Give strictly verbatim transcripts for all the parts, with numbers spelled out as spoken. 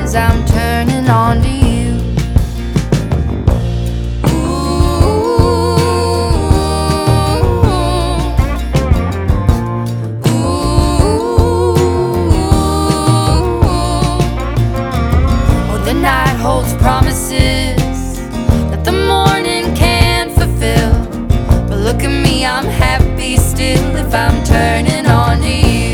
'cause I'm turning on to you. The night holds promises that the morning can't fulfill. But look at me, I'm happy still if I'm turning on to you.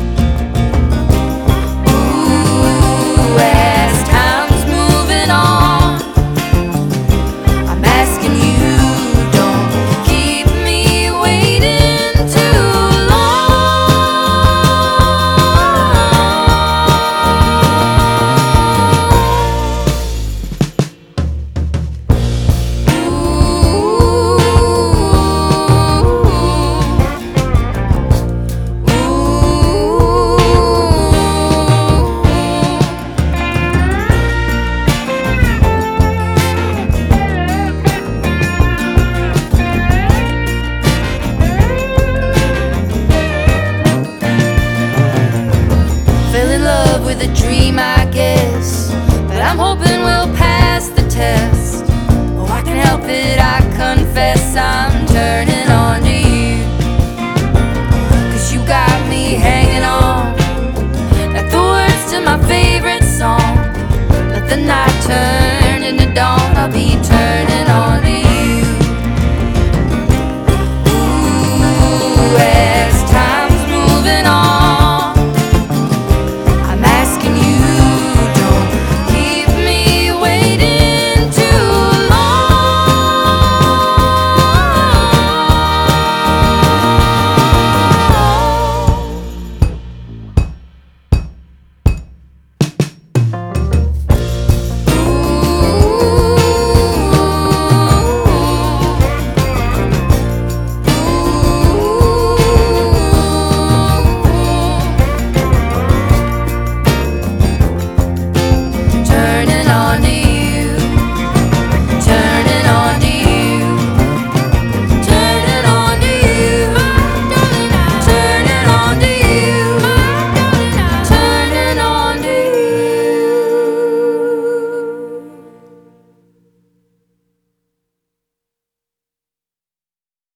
Ooh, as time's moving on, I'm asking you, don't keep me waiting too with a dream, I guess, but I'm hoping we'll pass the test. Oh, I can help it, I confess I'm